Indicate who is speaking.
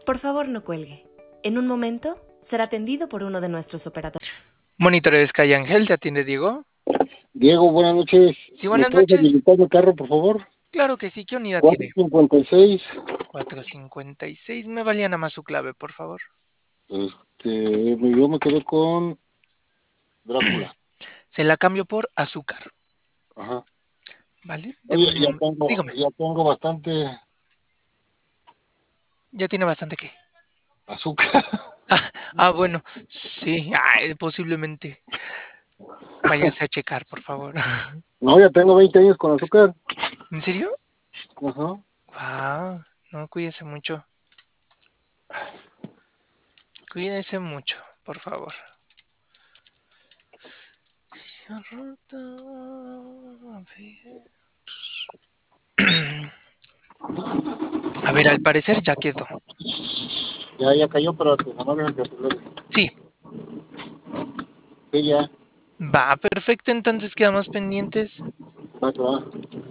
Speaker 1: Por favor, no cuelgue. En un momento será atendido por uno de nuestros operadores.
Speaker 2: Monitores de Sky Ángel, ¿te atiende Diego?
Speaker 3: Diego, buenas noches.
Speaker 2: Sí,
Speaker 3: ¿Me
Speaker 2: buenas
Speaker 3: puedes
Speaker 2: noches.
Speaker 3: habilitar el carro, por favor?
Speaker 2: Claro que sí, ¿qué unidad tiene?
Speaker 3: 456.
Speaker 2: 456, me valía nada más su clave, por favor.
Speaker 3: Yo me quedé con Drácula.
Speaker 2: Se la cambio por azúcar,
Speaker 3: Ajá.
Speaker 2: ¿vale?
Speaker 3: Oye,
Speaker 2: Dígame,
Speaker 3: ya tengo bastante
Speaker 2: ya tiene bastante que.
Speaker 3: azúcar.
Speaker 2: Bueno, sí, posiblemente. Váyase a checar, por favor.
Speaker 3: No, ya tengo 20 años con azúcar.
Speaker 2: ¿En serio?
Speaker 3: Ajá.
Speaker 2: Wow, no, cuídese mucho. Cuídese mucho, por favor. A ver, al parecer ya quedó.
Speaker 3: Ya cayó, pero que nada más
Speaker 2: Sí,
Speaker 3: sí, ya.
Speaker 2: va, perfecto, entonces quedamos pendientes.
Speaker 3: Va, va.